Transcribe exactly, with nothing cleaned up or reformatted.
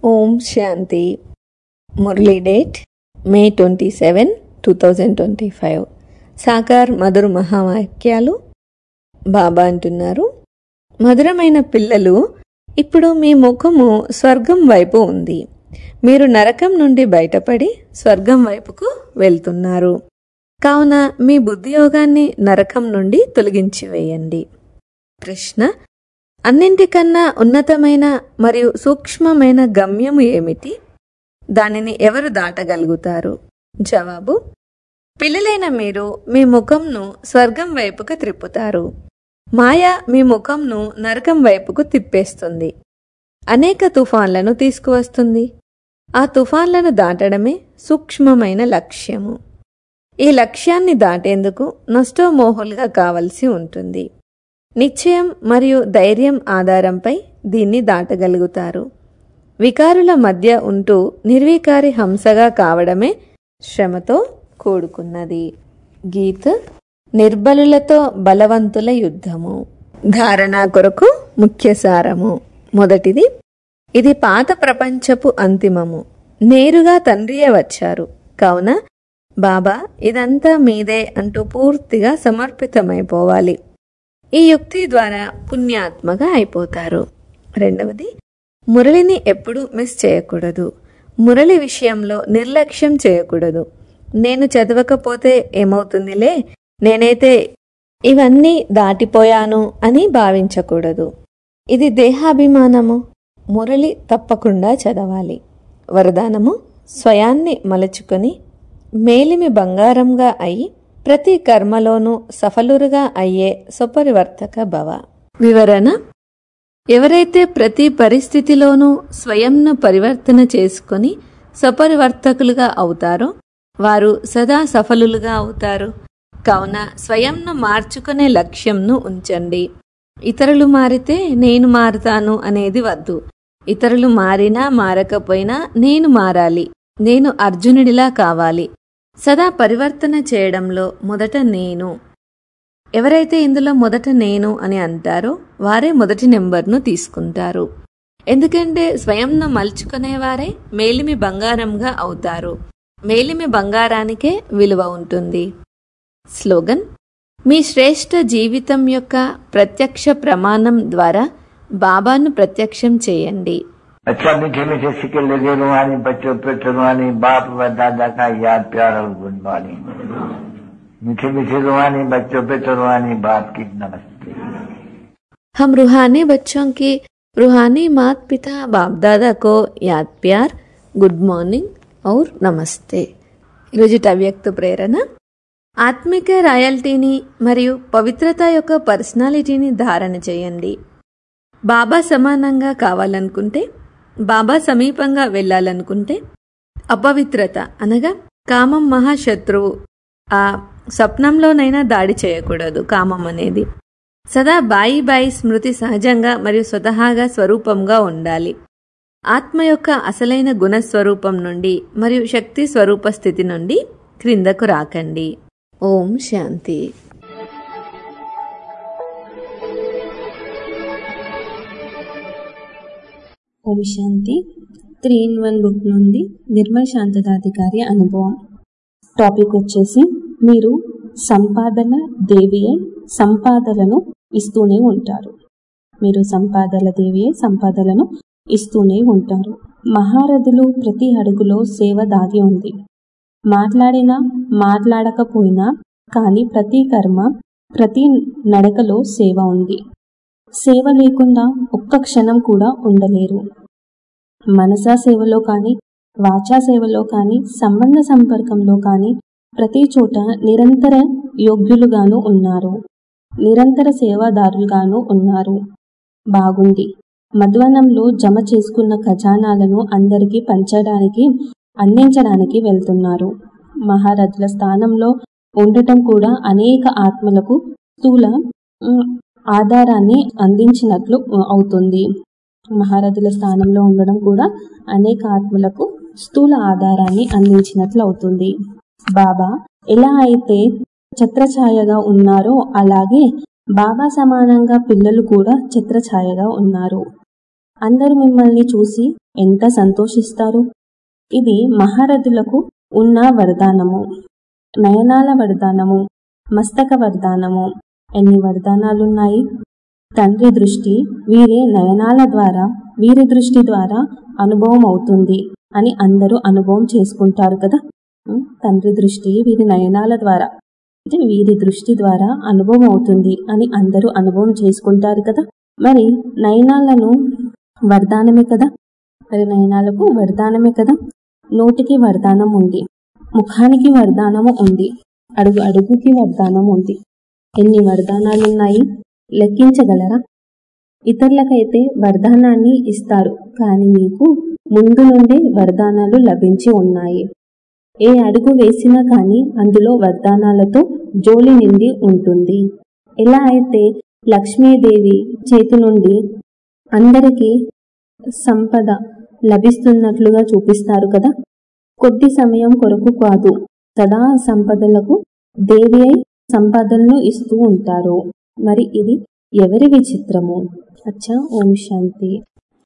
ఓం Shanti. Murli date May twenty seven two thousand twenty five. సాకార్ మధుర మహావాక్యాలు. బాబా అంటున్నారు, మధురమైన పిల్లలు, ఇప్పుడు మీ ముఖము స్వర్గం వైపు ఉంది. మీరు నరకం నుండి బయటపడి స్వర్గం వైపుకు వెళ్తున్నారు. కావున మీ బుద్ధియోగాన్ని నరకం నుండి తొలగించి వేయండి. ప్రశ్న: అన్నింటికన్నా ఉన్నతమైన మరియు సూక్ష్మమైన గమ్యము ఏమిటి? దానిని ఎవరు దాటగలుగుతారు? జవాబు: పిల్లలైన మీరు మీ ముఖంను స్వర్గం వైపుకు త్రిప్పుతారు. మాయ మీ ముఖంను నరకం వైపుకు తిప్పేస్తుంది. అనేక తుఫాన్లను తీసుకువస్తుంది. ఆ తుఫాన్లను దాటడమే సూక్ష్మమైన లక్ష్యము. ఈ లక్ష్యాన్ని దాటేందుకు నష్టోమోహులుగా కావలసి ఉంటుంది. నిశ్చయం మరియు ధైర్యం ఆధారంపై దీన్ని దాటగలుగుతారు. వికారుల మధ్య ఉంటూ నిర్వికారి హంసగా కావడమే శ్రమతో కూడుకున్నది. గీత: నిర్బలులతో బలవంతుల యుద్ధము. ధారణ కొరకు ముఖ్య సారము. మొదటిది, ఇది పాత ప్రపంచపు అంతిమము. నేరుగా తండ్రియే వచ్చారు. కావున బాబా ఇదంతా మీదే అంటూ పూర్తిగా సమర్పితమైపోవాలి. ఈ యుక్తి ద్వారా పుణ్యాత్మగా అయిపోతారు. రెండవది, మురళిని ఎప్పుడూ మిస్ చేయకూడదు. మురళి విషయంలో నిర్లక్ష్యం చేయకూడదు. నేను చదవకపోతే ఏమవుతుందిలే, నేనైతే ఇవన్నీ దాటిపోయాను అని భావించకూడదు. ఇది దేహాభిమానము. మురళి తప్పకుండా చదవాలి. వరదానము: స్వయాన్ని మలచుకొని మేలిమి బంగారంగా అయి ప్రతి కర్మలోనూ సఫలురుగా అయ్యే సుపరివర్తక భవ. వివరణ: ఎవరైతే ప్రతి పరిస్థితిలోనూ స్వయంను పరివర్తన చేసుకొని సపరివర్తకులుగా అవుతారో వారు సదా సఫలులుగా అవుతారు. కావున స్వయంను మార్చుకునే లక్ష్యంను ఉంచండి. ఇతరులు మారితే నేను మారుతాను అనేది వద్దు. ఇతరులు మారినా మారకపోయినా నేను మారాలి. నేను అర్జునుడిలా కావాలి. సదా పరివర్తన చేయడంలో మొదట నేను. ఎవరైతే ఇందులో మొదట నేను అని అంటారో వారే మొదటి నెంబర్ను తీసుకుంటారు. ఎందుకంటే స్వయంను మలుచుకునేవారే మేలిమి బంగారంగా అవుతారు. మేలిమి బంగారానికే విలువ ఉంటుంది. స్లోగన్: మీ శ్రేష్ఠ జీవితం యొక్క ప్రత్యక్ష ప్రమాణం ద్వారా బాబాను ప్రత్యక్షం చేయండి. अच्छा मीठे मीठे सिक्के लगे रूहानी बच्चों पे रूहानी बाप व दादा का याद प्यार और गुड मॉर्निंग। मीठे मीठे रूहानी बच्चों पे रूहानी बाप की नमस्ते। हम रूहानी बच्चों की रूहानी मात पिता बाप दादा को याद प्यार, गुड मॉर्निंग और नमस्ते. ఈరోజు అవ్యక్త ప్రేరణ: ఆత్మిక రాయల్టీని మరియు పవిత్రత యొక్క పర్సనాలిటీని ధారణ చేయండి. బాబా సమానంగా కావాలనుకుంటే, బాబా సమీపంగా వెళ్ళాలనుకుంటే అపవిత్రత అనగా కామం మహాశత్రువు. ఆ స్వప్నంలోనైనా దాడి చేయకూడదు. కామం అనేది సదా బాయి బాయి స్మృతి సహజంగా మరియు స్వతహాగా స్వరూపంగా ఉండాలి. ఆత్మ యొక్క అసలైన గుణస్వరూపం నుండి మరియు శక్తి స్వరూప స్థితి నుండి క్రిందకు రాకండి. ఓం శాంతి. ఓం శాంతి. త్రీ ఇన్ వన్ బుక్ నుండి నిర్మల్ శాంతదాధికారి అనుభవం. టాపిక్ వచ్చేసి, మీరు సంపాదన దేవియే సంపాదనలను ఇస్తూనే ఉంటారు. మీరు సంపాదన దేవియే సంపాదనలను ఇస్తూనే ఉంటారు. మహారథులు ప్రతి అడుగులో సేవ దాగి ఉంది. మాట్లాడినా మాట్లాడకపోయినా కానీ ప్రతి కర్మ ప్రతి నడకలో సేవ ఉంది. సేవ లేకుండా ఒక్క క్షణం కూడా ఉండలేరు. మనసా సేవలో కానీ వాచా సేవలో కానీ సంబంధ సంపర్కంలో కానీ ప్రతి చోట నిరంతర యోగ్యులుగాను ఉన్నారు. నిరంతర సేవాదారులుగాను ఉన్నారు. బాగుంది. మధ్వనంలో జమ చేసుకున్న ఖజానాలను అందరికీ పంచడానికి అందించడానికి వెళ్తున్నారు. మహారథుల స్థానంలో ఉండటం కూడా అనేక ఆత్మలకు స్థూల ఆధారాన్ని అందించినట్లు అవుతుంది. మహారథుల స్థానంలో ఉండడం కూడా అనేక ఆత్మలకు స్థూల ఆధారాన్ని అందించినట్లు అవుతుంది. బాబా ఎలా అయితే ఛత్రఛాయగా ఉన్నారో అలాగే బాబా సమానంగా పిల్లలు కూడా ఛత్రఛాయగా ఉన్నారు. అందరూ మిమ్మల్ని చూసి ఎంత సంతోషిస్తారు. ఇది మహారథులకు ఉన్న వరదానము, నయనాల వరదానము, మస్తక వరదానము. ఎన్ని వరదానాలున్నాయి! తండ్రి దృష్టి వీరి నయనాల ద్వారా, వీరి దృష్టి ద్వారా అనుభవం అవుతుంది అని అందరూ అనుభవం చేసుకుంటారు కదా. తండ్రి దృష్టి వీరి నయనాల ద్వారా అంటే వీరి దృష్టి ద్వారా అనుభవం అవుతుంది అని అందరూ అనుభవం చేసుకుంటారు కదా. మరి నయనాలను వరదానమే కదా, మరి నయనాలకు వరదానమే కదా. నోటికి వరదానం ఉంది, ముఖానికి వరదానము ఉంది, అడుగు అడుగుకి వరదానం ఉంది. ఎన్ని వరదానాలున్నాయి లెక్కించగలరా? ఇతరులకైతే వరదానాన్ని ఇస్తారు, కానీ మీకు ముందు నుండే వరదానాలు లభించి ఉన్నాయి. ఏ అడుగు వేసినా కానీ అందులో వరదానాలతో జోలి నిండి ఉంటుంది. ఎలా అయితే లక్ష్మీదేవి చేతి నుండి అందరికీ సంపద లభిస్తున్నట్లుగా చూపిస్తారు కదా. కొద్ది సమయం కొరకు కాదు, సదా సంపదలకు దేవి అయి సంపదలను ఇస్తూ ఉంటారు. మరి ఇది ఎవరి విచిత్రము? అచ్చా, ఓం శాంతి.